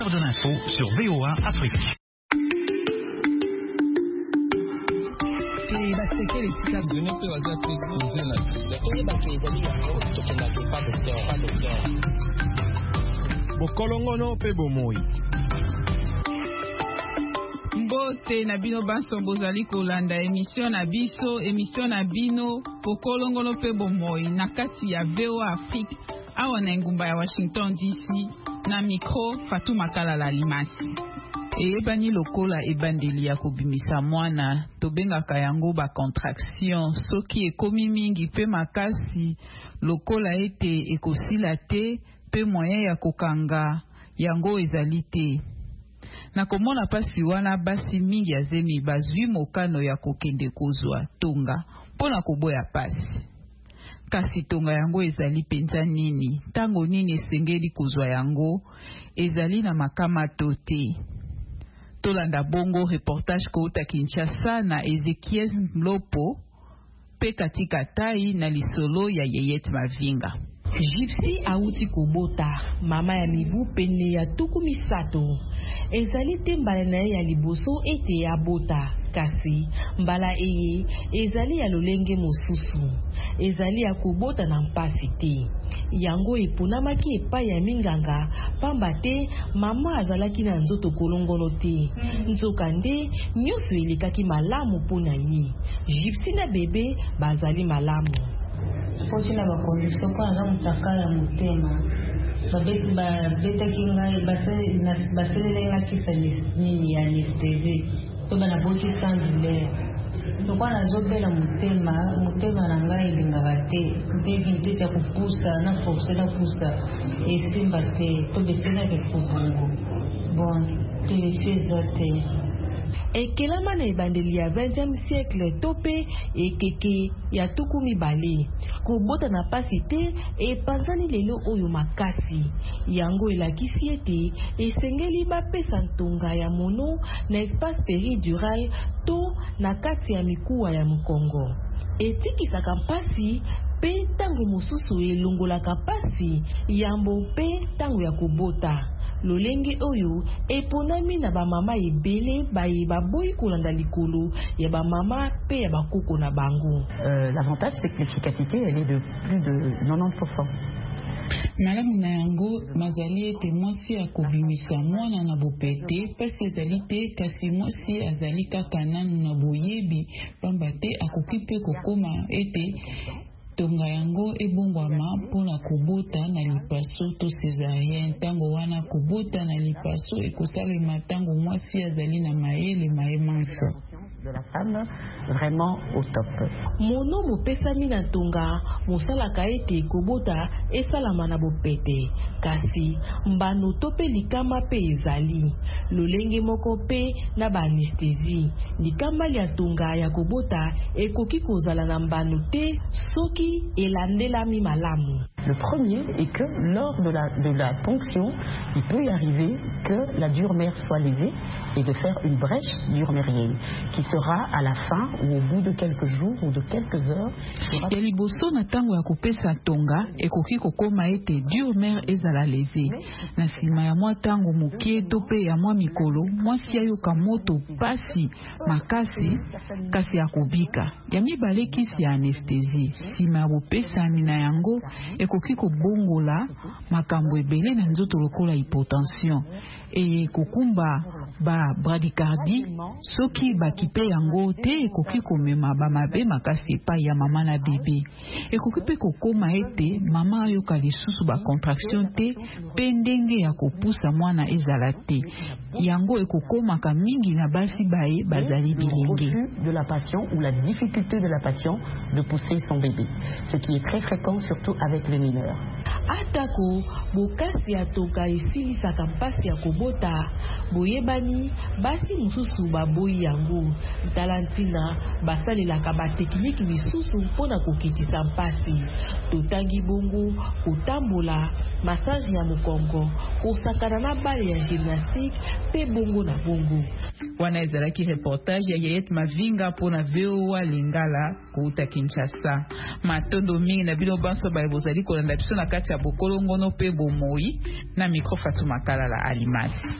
De l'info sur VOA Afrique. Bokolongono pe bomoi. Mbote na bino banso bozali kolanda émission na bino Bokolongono pe bomoi na kati ya VOA Afrique awa na ngumba ya Washington DC. Na micro Fatuma Kalala Limasi. Ebani lokola ebandeli ya kobimisa mwana tobengaka yango ba contraction soki ekomi mingi pe makasi lokola ete ekosila te pe moyen ya kokanga yango ezali te. Na komona pasi wana basi mingi azemi bazwi mokano ya kokende kozwa tonga mpona koboya pasi. Kasi tonga yango ezali penza nini, tango nini esengeli kozwa yango, ezali na makama tote. Tolanda bongo reportage kouta Kinshasa na Ezekiel Mlopo, pe katika tai na lisolo ya Yeyet Mavinga. Gypsy auti kobota, mama ya mibu pene ya tuku misato. Ezali te mbala na ya liboso ete ya bota. Kasi mbala eye ezali ya lolenge mosusu. Ezali ya kobota na mpasi te. Yango eponamaki epai ya minganga pamba te mama azalaki na nzoto kolongono te. Nzoka nde nyonso elekaki malamu mpona ye. Gypsy na bebe bazali malamu. Potina ba condition kwa na mutaka ya mutema babetaki ngai baselele nga kisa nini ya anesthésie to bana boti sans douleur to kwa nazobela mutema na ngai elingaka te mpevi ntete ya kupusa na force na kupusa esimba te to beselaka ekubungu bon telefeza te. Ekelama na ebandeli ya 20e siècle tope ekeke ya tuku mibale. Kobota na pasi te epanzani lelo oyo makasi. Yango elakisi ete esengeli bapesa ntonga ya mono na espace péridural to na kati ya mikuwa ya Mukongo. Etikisaka mpasi pe tango mosusu elongolaka pasi yambo pe tango ya kobota. Lolenge oyo eponami na ba mama ebele baye baboyi kolanda likolo ya ba mama pe ya bakoko na bango. L'avantage c'est que l'efficacité elle est de plus de 90%. Malamu na yango mazali ete mwasi akobimisa mwana na bopete pasi ezali te kasi mwasi azali kaka nanu na boyebi pamba te akoki pe kokoma ete tonga yango ebongwama mpona kobota na lipaso to césarienne. Tango wana kobota na lipaso ekosalema tango mwasi azali na mayele manso. De la femme vraiment au top. Mono mopesami na tonga mosalaka ete kobota esalama na bopete kasi mbano to pe likama pe ezali lolenge moko pe na ba anesthésie. Likama ya tonga ya kobota ekoki kozala na mbano te soki elandelami malamu. Le premier est que lors de la ponction, il peut y arriver que la dure-mère soit lésée et de faire une brèche dure-mérienne qui sera à la fin ou au bout de quelques jours ou de quelques heures. Ya liboso na tango ya kopesa tonga ekoki kokoma ete dure-mère ezala lésée. Na sima ya mwa tango mokie to pe ya mwa mikolo mwasi ayoka moto pasi makasi kasi akobika. Ya mibale kisi ya anesthésie. Sima ya bopesani na yango ekoki kobongola makambo ebele na nzoto lokola hypotension e kokumba ba bradycardie soki bakipe yango te ekoki komema bamabe makasi epai ya mama na bebe. Ekoki pe kokoma ete mama ayoka lisusu ba contraction te pe ndenge ya kopusa mwana ezala te. Yango ekokomaka mingi na basi baye bazali bilenge. De la patient ou la difficulté de la patient de pousser son bébé, ce qui est très fréquent surtout avec les mineurs. Atako bokasi ya toka esilisaka mpasi ya kobota boyebani moni basi mususu baboyi yango talantina basalelaka batekniki misusu mpona kokitisa mpasi totangi bongo kotambola massage ya mokongo kosakana na bale ya gymnastique pe bongo na bongo. Wana ezalaki reportage ya Yayet Mavinga mpona VOA Lingala kouta Kinshasa. Matondo mingi na bino banso bozali kolanda biso na kati ya bokolongono pe bomoi na micro Fatuma Kalala Alimasi.